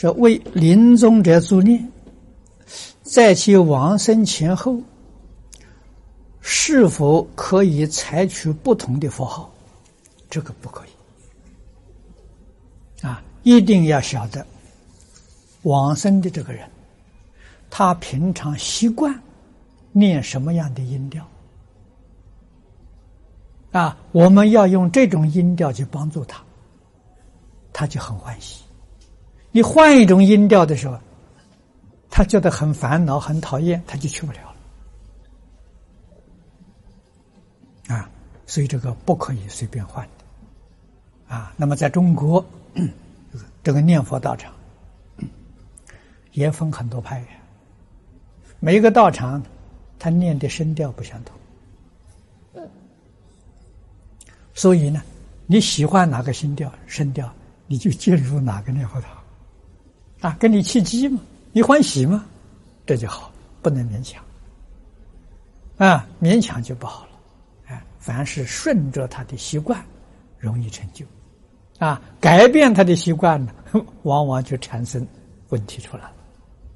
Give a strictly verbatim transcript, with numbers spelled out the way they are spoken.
说为临终者助念，在其往生前后，是否可以采取不同的佛号？这个不可以啊！一定要晓得往生的这个人，他平常习惯念什么样的音调啊？我们要用这种音调去帮助他，他就很欢喜。你换一种音调的时候，他觉得很烦恼、很讨厌，他就去不了了啊！所以这个不可以随便换的啊。那么在中国，这个念佛道场也分很多派，每一个道场他念的声调不相同，所以呢，你喜欢哪个声调声调，你就进入哪个念佛堂啊，跟你契机嘛，你欢喜吗？这就好，不能勉强啊，勉强就不好了。哎，凡是顺着他的习惯，容易成就啊，改变他的习惯呢，往往就产生问题出来了。